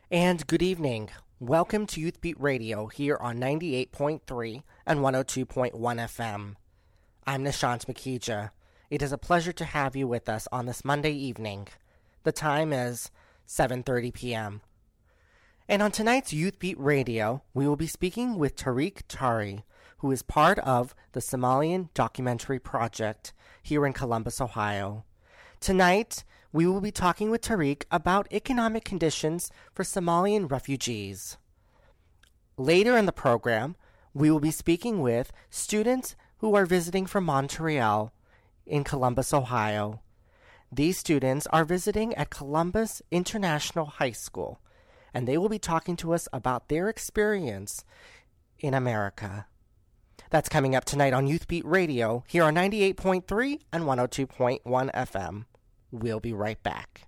And good evening. Welcome to Youth Beat Radio here on 98.3 and 102.1 FM. I'm Nishant Makija. It is a pleasure to have you with us on this Monday evening. The time is 7:30 p.m. And on tonight's Youth Beat Radio, we will be speaking with Tariq Tari, who is part of the Somalian Documentary Project here in Columbus, Ohio. Tonight, we will be talking with Tariq about economic conditions for Somalian refugees. Later in the program, we will be speaking with students who are visiting from Montreal in Columbus, Ohio. These students are visiting at Columbus International High School, and they will be talking to us about their experience in America. That's coming up tonight on Youth Beat Radio here on 98.3 and 102.1 FM. We'll be right back.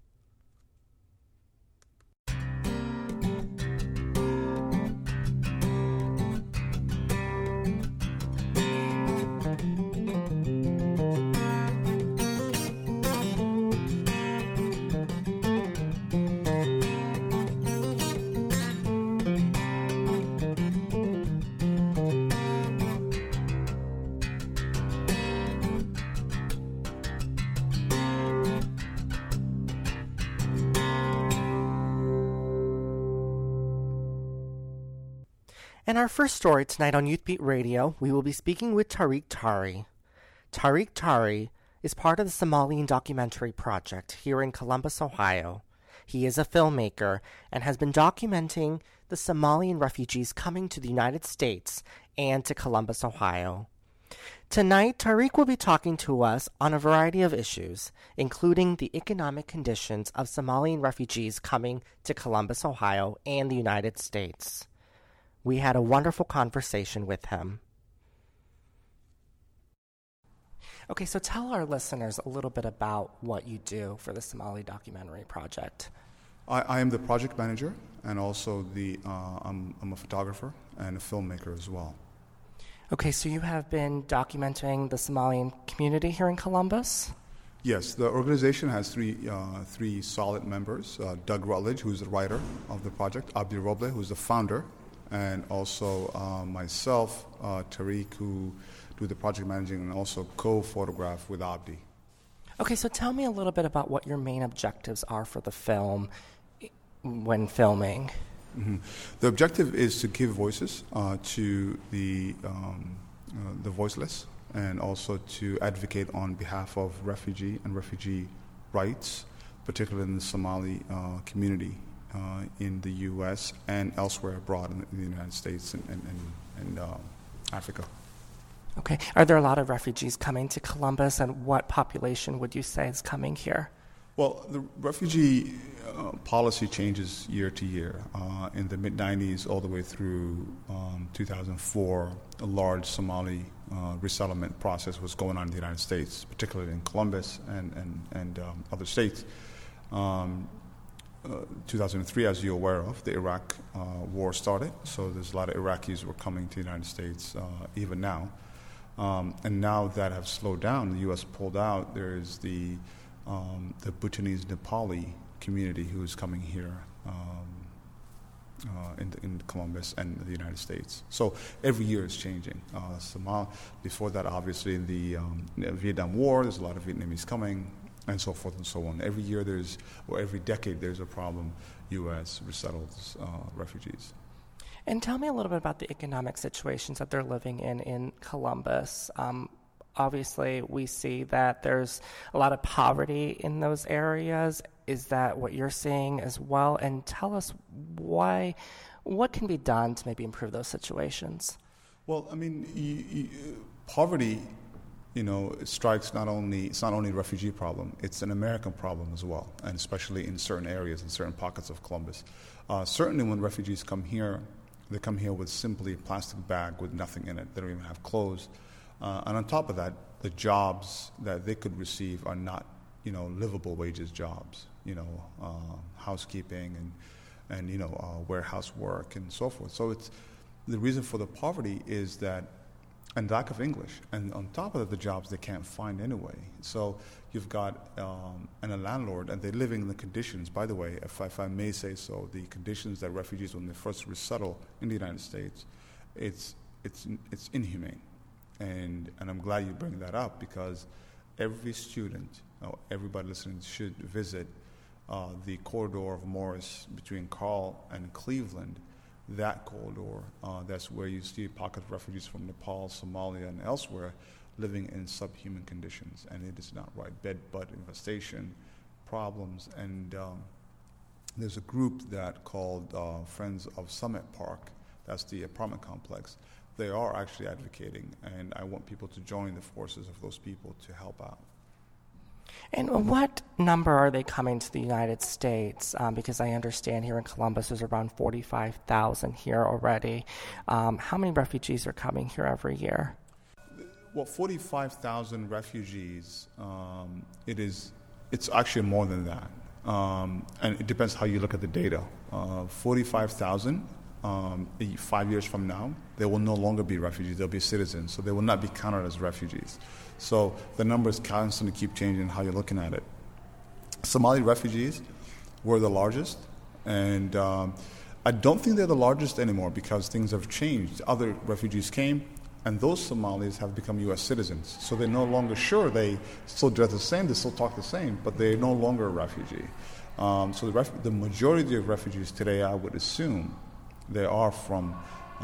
In our first story tonight on Youth Beat Radio, we will be speaking with Tariq Tari. Tariq Tari is part of the Somalian Documentary Project here in Columbus, Ohio. He is a filmmaker and has been documenting the Somalian refugees coming to the United States and to Columbus, Ohio. Tonight, Tariq will be talking to us on a variety of issues, including the economic conditions of Somalian refugees coming to Columbus, Ohio and the United States. We had a wonderful conversation with him. Okay, so tell our listeners a little bit about what you do for the Somali Documentary Project. I am the project manager, and also I'm a photographer and a filmmaker as well. Okay, so you have been documenting the Somalian community here in Columbus? Yes, the organization has three solid members. Doug Rutledge, who's the writer of the project, Abdi Roble, who's the founder, and also myself, Tariq, who do the project managing and also co-photograph with Abdi. Okay, so tell me a little bit about what your main objectives are for the film when filming. Mm-hmm. The objective is to give voices to the voiceless, and also to advocate on behalf of refugee and refugee rights, particularly in the Somali community. In the U.S. and elsewhere abroad in the United States and Africa. Okay. Are there a lot of refugees coming to Columbus, and what population would you say is coming here? Well, the refugee policy changes year to year. In the mid-'90s all the way through 2004, a large Somali resettlement process was going on in the United States, particularly in Columbus and other states. 2003, as you're aware of, the Iraq war started, so there's a lot of Iraqis who were coming to the United States even now. And now that have slowed down, the U.S. pulled out, there is the Bhutanese Nepali community who is coming here in Columbus and the United States. So every year is changing. Before that, obviously, in the Vietnam War, there's a lot of Vietnamese coming, and so forth and so on. Every year every decade there's a problem, U.S. resettles refugees. And tell me a little bit about the economic situations that they're living in Columbus. Obviously, we see that there's a lot of poverty in those areas. Is that what you're seeing as well? And tell us what can be done to maybe improve those situations? Well, I mean, poverty, it's not only a refugee problem, it's an American problem as well, and especially in certain areas, in certain pockets of Columbus. Certainly when refugees come here, they come here with simply a plastic bag with nothing in it. They don't even have clothes. And on top of that, the jobs that they could receive are not, livable wages jobs, housekeeping and warehouse work and so forth. So the reason for the poverty is that and lack of English. And on top of that, the jobs they can't find anyway. So you've got and a landlord, and they're living in the conditions. By the way, if I may say so, the conditions that refugees, when they first resettle in the United States, it's inhumane. And I'm glad you bring that up, because every student, everybody listening should visit the corridor of Morris between Carl and Cleveland. That corridor, that's where you see pockets of refugees from Nepal, Somalia, and elsewhere living in subhuman conditions, and it is not right. Bed-bug infestation problems, and there's a group that called Friends of Summit Park. That's the apartment complex. They are actually advocating, and I want people to join the forces of those people to help out. And what number are they coming to the United States? Because I understand here in Columbus there's around 45,000 here already. How many refugees are coming here every year? Well, 45,000 refugees, it's actually more than that. And it depends how you look at the data. 45,000, 5 years from now, they will no longer be refugees, they'll be citizens, so they will not be counted as refugees. So the numbers constantly keep changing how you're looking at it. Somali refugees were the largest, and I don't think they're the largest anymore because things have changed. Other refugees came, and those Somalis have become U.S. citizens. So they're no longer sure. They still dress the same, they still talk the same, but they're no longer a refugee. So the majority of refugees today, I would assume, they are from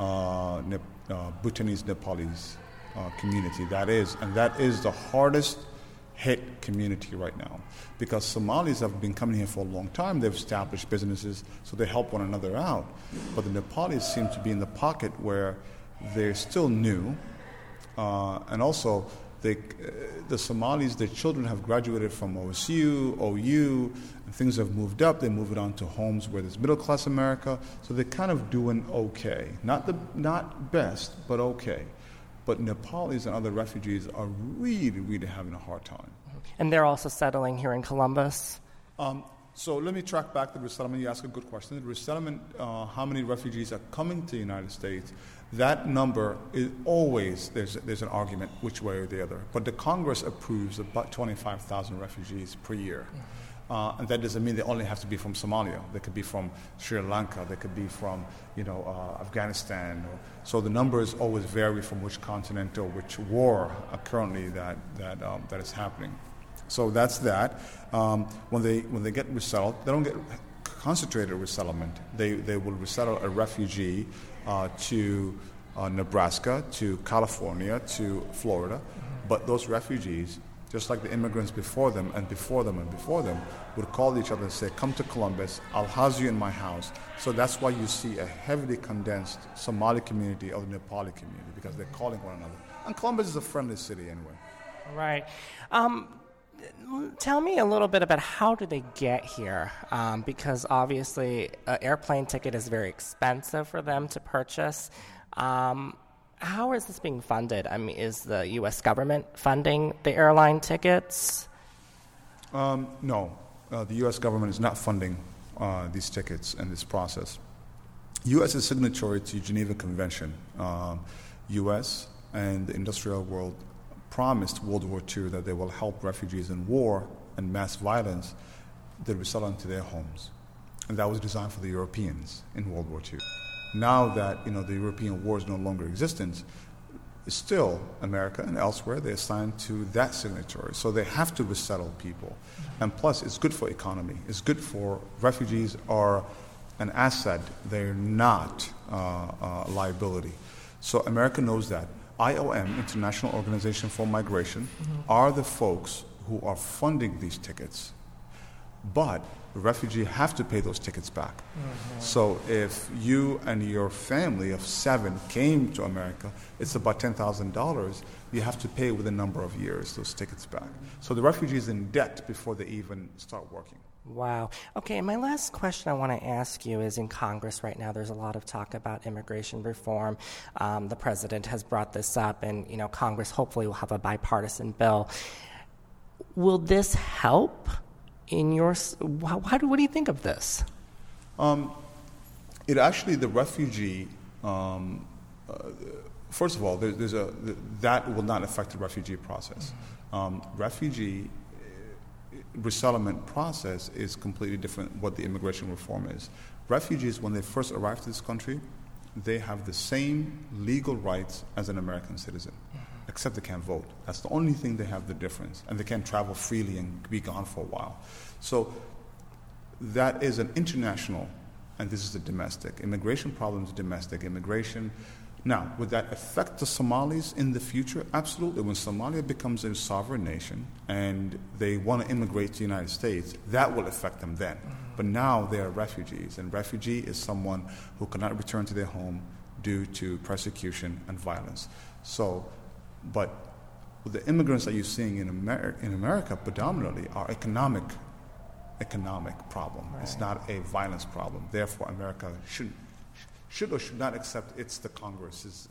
Bhutanese, Nepalese community. That is the hardest hit community right now, because Somalis have been coming here for a long time. They've established businesses, so they help one another out. But the Nepalis seem to be in the pocket where they're still new, and also the Somalis, their children have graduated from OSU, OU, and things have moved up. They move it on to homes where there's middle-class America, so they're kind of doing okay. Not best, but okay. But Nepalis and other refugees are really, really having a hard time. And they're also settling here in Columbus? So let me track back the resettlement. You asked a good question. The resettlement, how many refugees are coming to the United States, that number is always, there's an argument which way or the other. But the Congress approves about 25,000 refugees per year. And that doesn't mean they only have to be from Somalia. They could be from Sri Lanka. They could be from, Afghanistan. So the numbers always vary from which continent or which war currently that is happening. So that's that. When they get resettled, they don't get concentrated resettlement. They will resettle a refugee to Nebraska, to California, to Florida. But those refugees, just like the immigrants before them, would call each other and say, come to Columbus, I'll house you in my house. So that's why you see a heavily condensed Somali community or the Nepali community, because they're calling one another. And Columbus is a friendly city anyway. Right. Tell me a little bit about how do they get here, because obviously an airplane ticket is very expensive for them to purchase. How is this being funded? I mean, is the U.S. government funding the airline tickets? No, the U.S. government is not funding these tickets and this process. U.S. is signatory to Geneva Convention. U.S. and the industrial world promised World War II that they will help refugees in war and mass violence that resettle into their homes. And that was designed for the Europeans in World War II. Now that the European war is no longer existent, still America and elsewhere they're assigned to that signatory. So they have to resettle people. And plus, it's good for economy. It's good for refugees are an asset. They're not a liability. So America knows that. IOM, International Organization for Migration, are the folks who are funding these tickets. But the refugee have to pay those tickets back. So if you and your family of 7 came to America, it's about $10,000. You have to pay within a number of years those tickets back. So the refugee is in debt before they even start working. Wow. Okay, my last question I want to ask you is, in Congress right now there's a lot of talk about immigration reform. The president has brought this up, and Congress hopefully will have a bipartisan bill. Will this help in your... what do you think of this? It actually, the refugee first of all, that will not affect the refugee process. Refugee resettlement process is completely different what the immigration reform is. Refugees, when they first arrive to this country, they have the same legal rights as an American citizen, except they can't vote. That's the only thing they have the difference. And they can't travel freely and be gone for a while. So that is an international, and this is a domestic. Immigration problems, domestic immigration. Now, would that affect the Somalis in the future? Absolutely. When Somalia becomes a sovereign nation and they want to immigrate to the United States, that will affect them then. But now they are refugees, and refugee is someone who cannot return to their home due to persecution and violence. So, but the immigrants that you're seeing in America predominantly are economic problem. Right. It's not a violence problem. Therefore, America should or should not accept. It's the Congress's.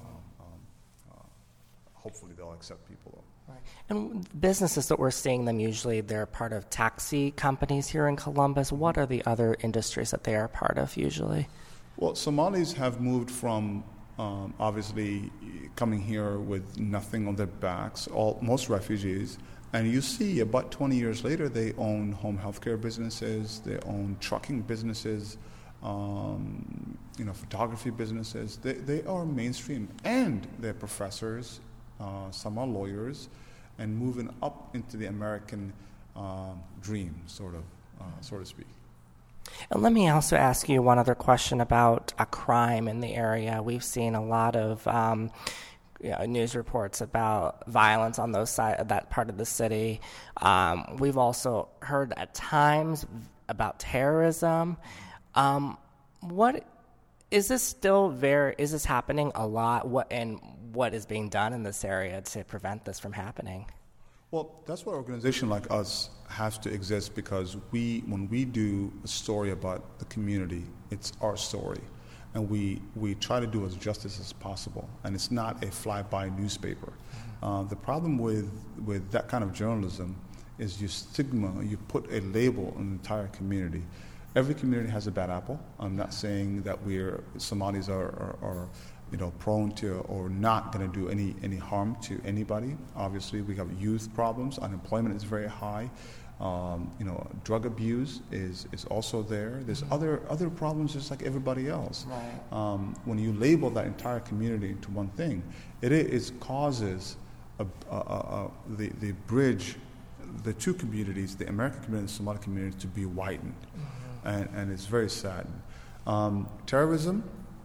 Hopefully, they'll accept people. Right. And businesses that we're seeing them usually, they're part of taxi companies here in Columbus. What are the other industries that they are part of usually? Well, Somalis have moved from obviously coming here with nothing on their backs. Most refugees. And you see, about 20 years later, they own home healthcare businesses, they own trucking businesses, photography businesses. They are mainstream, and they're professors. Some are lawyers, and moving up into the American dream, so to speak. And let me also ask you one other question about a crime in the area. We've seen a lot of news reports about violence on that part of the city. We've also heard at times about terrorism. What is this still is this happening a lot? What is being done in this area to prevent this from happening? Well, that's why an organization like us has to exist, because when we do a story about the community, it's our story. And we try to do as justice as possible. And it's not a fly-by newspaper. The problem with that kind of journalism is you put a label on the entire community. Every community has a bad apple. I'm not saying that Somalis are prone to or not going to do any harm to anybody. Obviously, we have youth problems. Unemployment is very high. Drug abuse is also there. There's other problems just like everybody else. Right. When you label that entire community into one thing, it causes the bridge, the two communities, the American community and the Somali community, to be widened. And it's very sad. Terrorism,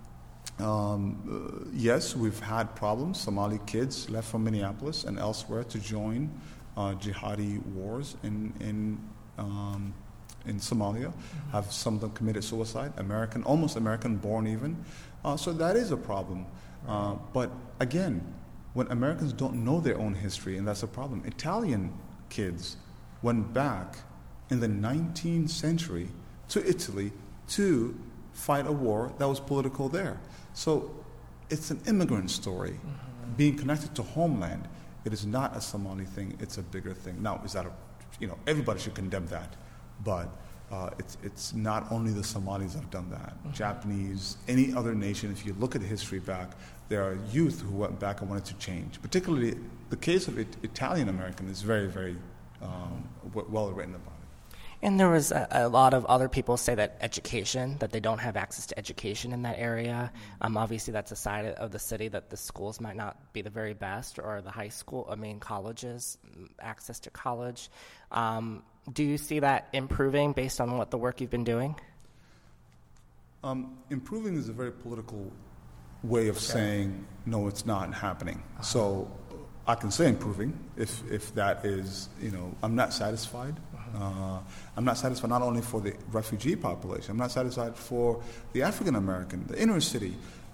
yes, we've had problems. Somali kids left from Minneapolis and elsewhere to join jihadi wars in Somalia. Have some of them committed suicide? Almost American born even. So that is a problem. But again, when Americans don't know their own history, and that's a problem. Italian kids went back in the 19th century to Italy to fight a war that was political there. So it's an immigrant story being connected to homeland. It is not a Somali thing, it's a bigger thing. Now, is that everybody should condemn that, but it's not only the Somalis that have done that. Japanese, any other nation, if you look at the history back, there are youth who went back and wanted to change. Particularly, the case of Italian American is very, very well written about. And there was a lot of other people say that that they don't have access to education in that area. Obviously, that's a side of the city that the schools might not be the very best, or the colleges, access to college. Do you see that improving based on what the work you've been doing? Improving is a very political way of saying, no, it's not happening. So I can say improving if that is, I'm not satisfied. I'm not satisfied not only for the refugee population. I'm not satisfied for the African American, the inner city.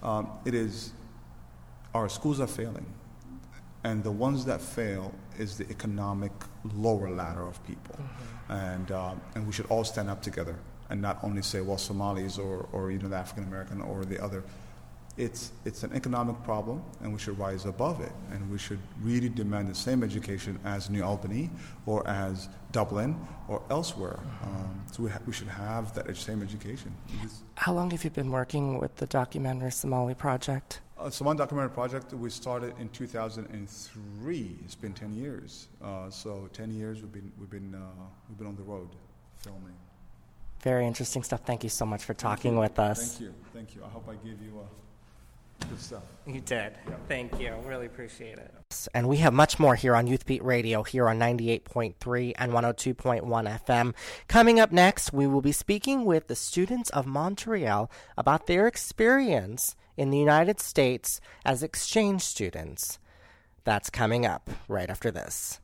Our schools are failing. And the ones that fail is the economic lower ladder of people. And we should all stand up together and not only say, well, Somalis or the African American or the other. It's an economic problem, and we should rise above it. And we should really demand the same education as New Albany or as Dublin or elsewhere. So we should have that same education. How long have you been working with the Documentary Somali Project? So one documentary project we started in 2003. It's been 10 years. So 10 years we've been on the road filming. Very interesting stuff. Thank you so much for talking with us. Thank you. I hope I gave you good stuff. You did. Yeah. Thank you. Really appreciate it. And we have much more here on Youth Beat Radio, here on 98.3 and 102.1 FM. Coming up next, we will be speaking with the students of Montreal about their experience in the United States as exchange students. That's coming up right after this.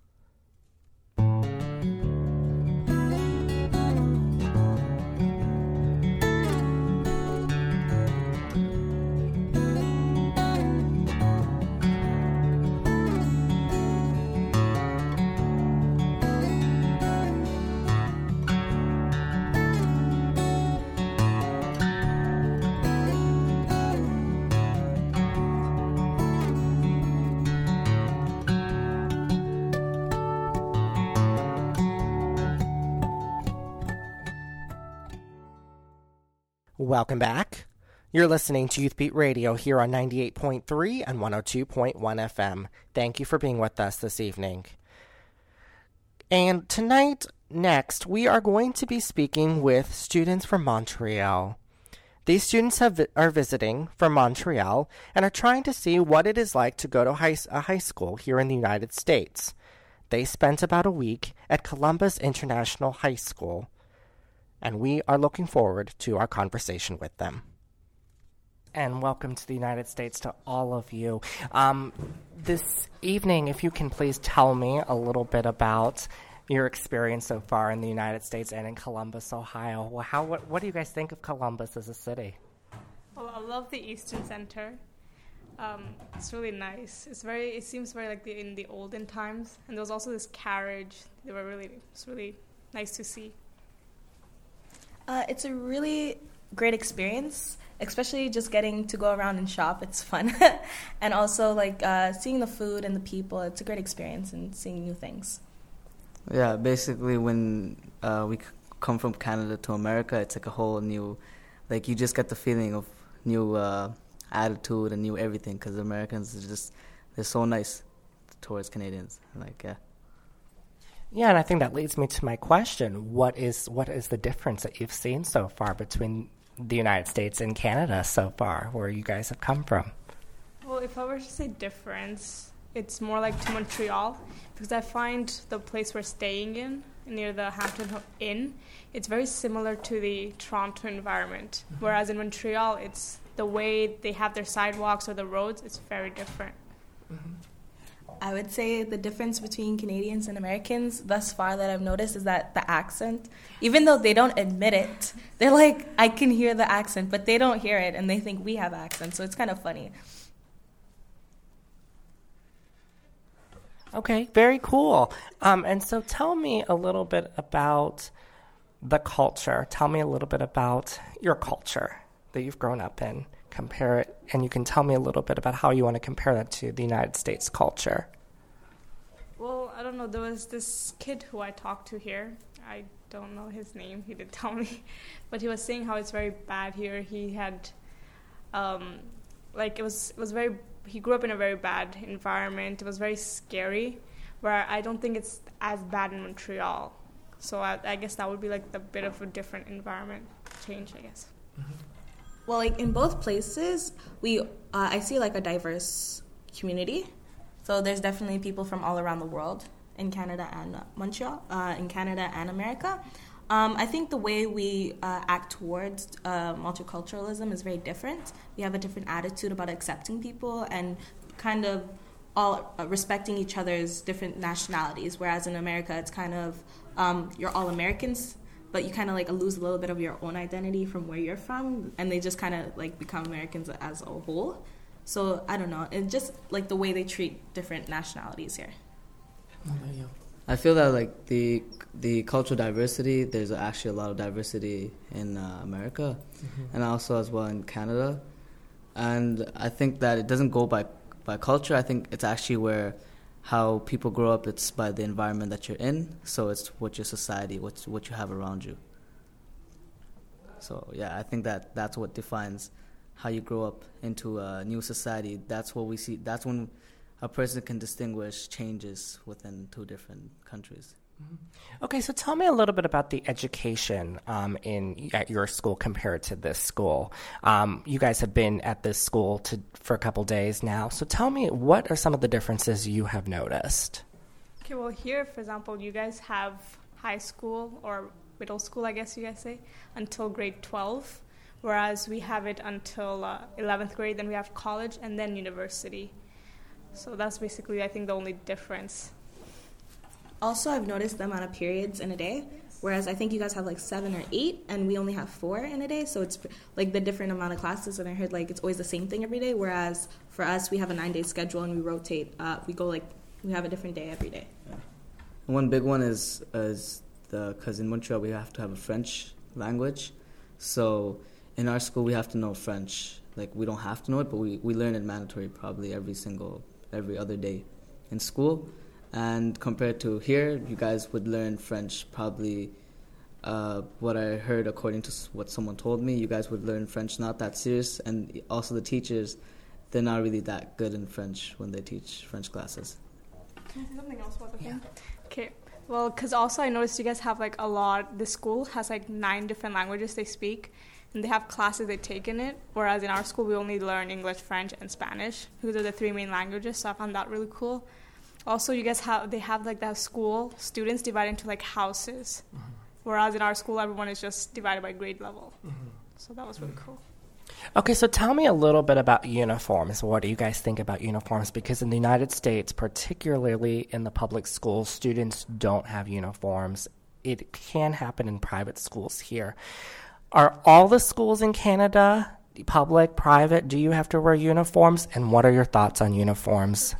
Welcome back. You're listening to Youth Beat Radio here on 98.3 and 102.1 FM. Thank you for being with us this evening. And tonight, next, we are going to be speaking with students from Montreal. These students are visiting from Montreal and are trying to see what it is like to go to a high school here in the United States. They spent about a week at Columbus International High School, and we are looking forward to our conversation with them. And welcome to the United States to all of you. This evening, if you can please tell me a little bit about your experience so far in the United States and in Columbus, Ohio. Well, what do you guys think of Columbus as a city? Well, I love the Eastern Center. It's really nice. It seems very like in the olden times. And there was also this carriage. It's really nice to see. It's a really great experience, especially just getting to go around and shop. It's fun. And also, seeing the food and the people, it's a great experience and seeing new things. Yeah, basically when we come from Canada to America, it's like a whole new, you just get the feeling of new attitude and new everything, because Americans they're so nice towards Canadians. Yeah, and I think that leads me to my question. What is the difference that you've seen so far between the United States and Canada so far, where you guys have come from? Well, if I were to say difference, it's more like to Montreal, because I find the place we're staying in, near the Hampton Inn, it's very similar to the Toronto environment. Mm-hmm. Whereas in Montreal, it's the way they have their sidewalks or the roads, it's very different. Mm-hmm. I would say the difference between Canadians and Americans thus far that I've noticed is that the accent, even though they don't admit it, they're like, I can hear the accent, but they don't hear it, and they think we have accents, so it's kind of funny. Okay, very cool. And so tell me a little bit about the culture. Tell me a little bit about your culture that you've grown up in. Compare it, and you can tell me a little bit about how you want to compare that to the United States culture. Well, I don't know. There was this kid who I talked to here. I don't know his name. He didn't tell me. But he was saying how it's very bad here. He had, it was very, he grew up in a very bad environment. It was very scary, where I don't think it's as bad in Montreal. So I guess that would be like a bit of a different environment change, I guess. Mm-hmm. Well, in both places, I see a diverse community. So there's definitely people from all around the world in Canada and Montreal, in Canada and America. I think the way we act towards multiculturalism is very different. We have a different attitude about accepting people and kind of all respecting each other's different nationalities, whereas in America it's kind of you're all Americans, but you kind of lose a little bit of your own identity from where you're from, and they just kind of become Americans as a whole. So I don't know, it's just the way they treat different nationalities here. I feel that the cultural diversity, there's actually a lot of diversity in America, mm-hmm. and also as well in Canada. And I think that it doesn't go by culture. I think it's actually how people grow up, it's by the environment that you're in. So it's what your society, what you have around you. So yeah, I think that's what defines how you grow up into a new society. That's what we see. That's when a person can distinguish changes within two different countries. Okay, so tell me a little bit about the education at your school compared to this school. You guys have been at this school for a couple days now, so tell me, what are some of the differences you have noticed? Okay, well, here, for example, you guys have high school or middle school, I guess you guys say, until grade 12, whereas we have it until 11th grade, then we have college, and then university. So that's basically, I think, the only difference. Also, I've noticed the amount of periods in a day, whereas I think you guys have like 7 or 8, and we only have 4 in a day. So it's like the different amount of classes, and I heard like it's always the same thing every day. Whereas for us, we have a 9-day schedule and we rotate. We have a different day every day. Yeah. One big one is because in Montreal we have to have a French language. So in our school we have to know French. Like, we don't have to know it, but we learn it mandatory probably every other day in school. And compared to here, you guys would learn French probably, what I heard according to what someone told me, you guys would learn French not that serious. And also the teachers, they're not really that good in French when they teach French classes. Can I say something else about the thing? Okay. Well, because also I noticed you guys have like the school has like 9 different languages they speak, and they have classes they take in it, whereas in our school we only learn English, French, and Spanish, because they're the 3 main languages, so I found that really cool. Also, you guys have like that school students divided into like houses, whereas in our school everyone is just divided by grade level. So that was really cool. Okay, so tell me a little bit about uniforms. What do you guys think about uniforms? Because in the United States, particularly in the public schools, students don't have uniforms. It can happen in private schools here. Are all the schools in Canada, public, private, do you have to wear uniforms? And what are your thoughts on uniforms?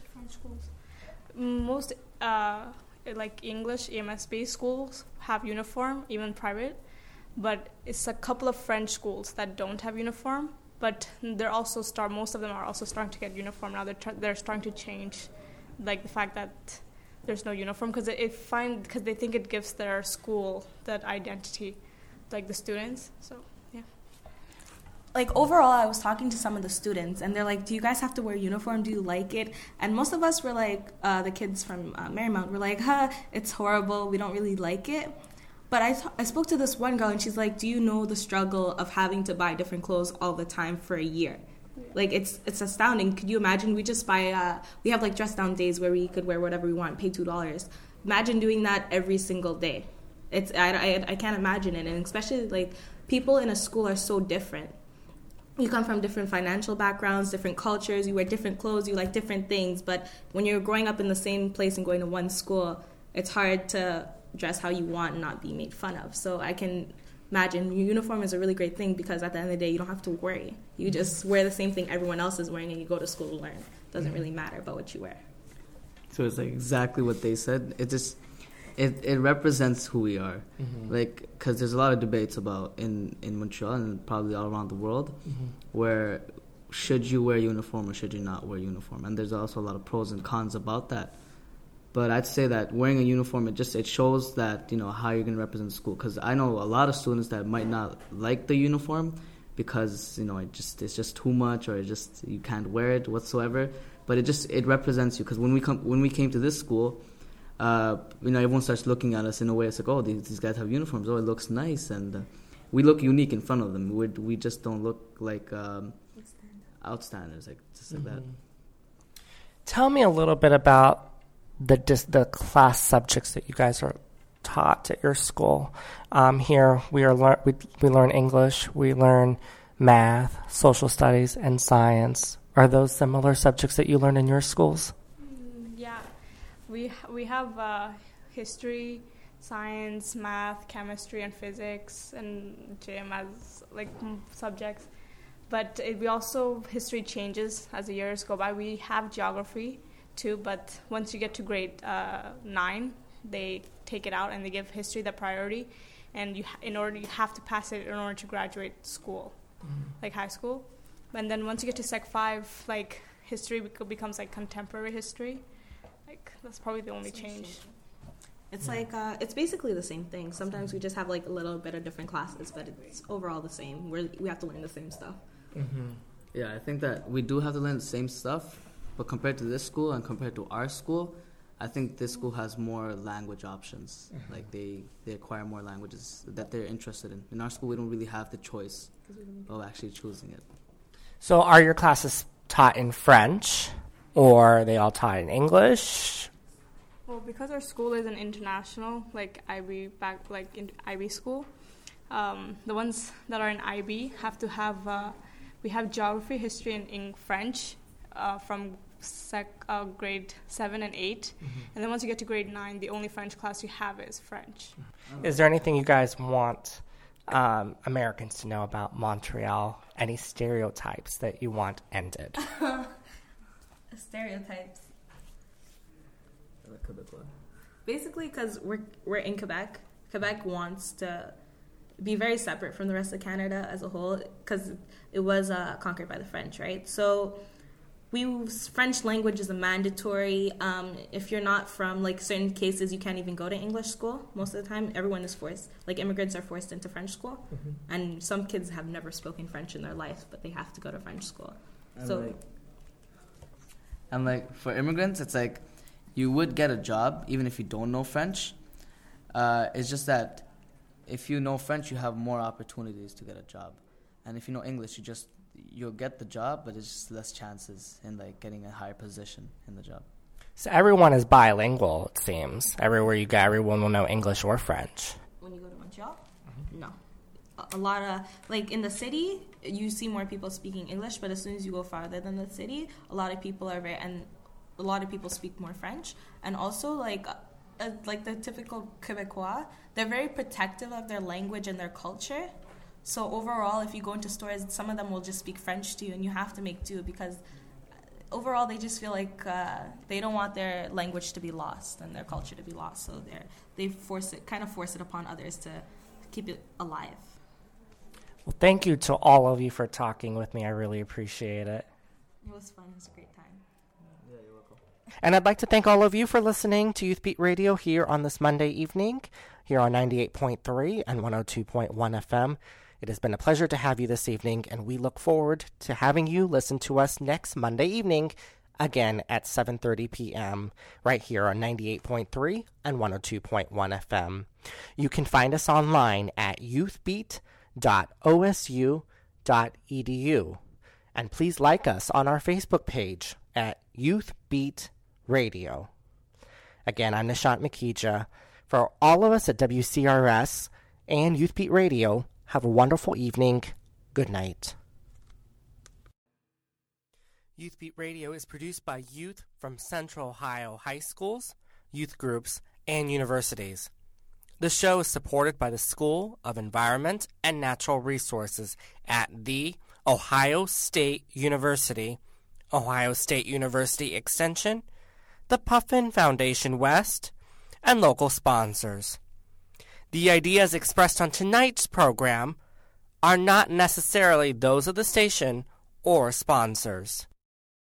Most like English EMSB schools have uniform, even private, but it's a couple of French schools that don't have uniform. But they're also most of them are also starting to get uniform now. They're starting to change, like the fact that there's no uniform, because they think it gives their school that identity, like the students. So yeah. Like, overall, I was talking to some of the students, and they're like, do you guys have to wear uniform? Do you like it? And most of us were like, the kids from Marymount were like, it's horrible. We don't really like it. But I spoke to this one girl, and she's like, do you know the struggle of having to buy different clothes all the time for a year? Like, it's astounding. Could you imagine? We just buy, we have like dress down days where we could wear whatever we want, pay $2. Imagine doing that every single day. I can't imagine it. And especially, like, people in a school are so different. You come from different financial backgrounds, different cultures, you wear different clothes, you like different things, but when you're growing up in the same place and going to one school, it's hard to dress how you want and not be made fun of. So I can imagine your uniform is a really great thing, because at the end of the day, you don't have to worry. You just wear the same thing everyone else is wearing, and you go to school to learn. It doesn't really matter about what you wear. So it's like exactly what they said. It represents who we are. Like, because there's a lot of debates about in Montreal and probably all around the world, where should you wear uniform or should you not wear uniform? And there's also a lot of pros and cons about that. But I'd say that wearing a uniform, it shows that, how you're going to represent the school. Because I know a lot of students that might not like the uniform because, it's just too much, or you can't wear it whatsoever. But it represents you. Because when we came to this school, everyone starts looking at us in a way. It's like, oh, these guys have uniforms. Oh, it looks nice, and we look unique in front of them. We just don't look like outstanders, like just like that. Tell me a little bit about the class subjects that you guys are taught at your school. Here we learn English, we learn math, social studies, and science. Are those similar subjects that you learn in your schools? We have history, science, math, chemistry, and physics, and gym as like subjects. But history changes as the years go by. We have geography too, but once you get to grade 9, they take it out and they give history the priority. And you have to pass it in order to graduate school, like high school. And then once you get to Sec 5, like history becomes like contemporary history. Like, that's probably the only change. It's like, it's basically the same thing. Sometimes we just have like a little bit of different classes, but it's overall the same. We have to learn the same stuff. Yeah, I think that we do have to learn the same stuff, but compared to this school and compared to our school, I think this school has more language options. Like they acquire more languages that they're interested in. In our school, we don't really have the choice of actually choosing it. So are your classes taught in French, or are they all taught in English? Well, because our school is an international, like IB in IB school, the ones that are in IB have to have, we have geography, history, and in French from grade 7 and 8. And then once you get to grade 9, the only French class you have is French. Is there anything you guys want Americans to know about Montreal? Any stereotypes that you want ended? Stereotypes. Basically, because we're in Quebec. Quebec wants to be very separate from the rest of Canada as a whole because it was conquered by the French, right? So French language is a mandatory. If you're not from, like, certain cases, you can't even go to English school most of the time. Everyone is forced. Like, immigrants are forced into French school. And some kids have never spoken French in their life, but they have to go to French school. And for immigrants, it's like you would get a job even if you don't know French. It's just that if you know French, you have more opportunities to get a job. And if you know English, you'll get the job, but it's just less chances in getting a higher position in the job. So everyone is bilingual, it seems. Everywhere you go, everyone will know English or French. When you go to Montreal? No. A lot of, in the city, you see more people speaking English, but as soon as you go farther than the city, a lot of people speak more French. And also, the typical Quebecois, they're very protective of their language and their culture. So overall, if you go into stores, some of them will just speak French to you, and you have to make do because overall they just feel like they don't want their language to be lost and their culture to be lost. So they force it upon others to keep it alive. Well, thank you to all of you for talking with me. I really appreciate it. It was fun. It was a great time. Yeah, you're welcome. And I'd like to thank all of you for listening to Youth Beat Radio here on this Monday evening, here on 98.3 and 102.1 FM. It has been a pleasure to have you this evening, and we look forward to having you listen to us next Monday evening, again at 7:30 p.m., right here on 98.3 and 102.1 FM. You can find us online at youthbeat.osu.edu. And please like us on our Facebook page at Youth Beat Radio. Again, I'm Nishant Makija. For all of us at WCRS and Youth Beat Radio, have a wonderful evening. Good night. Youth Beat Radio is produced by youth from Central Ohio high schools, youth groups, and universities. The show is supported by the School of Environment and Natural Resources at The Ohio State University, Ohio State University Extension, the Puffin Foundation West, and local sponsors. The ideas expressed on tonight's program are not necessarily those of the station or sponsors.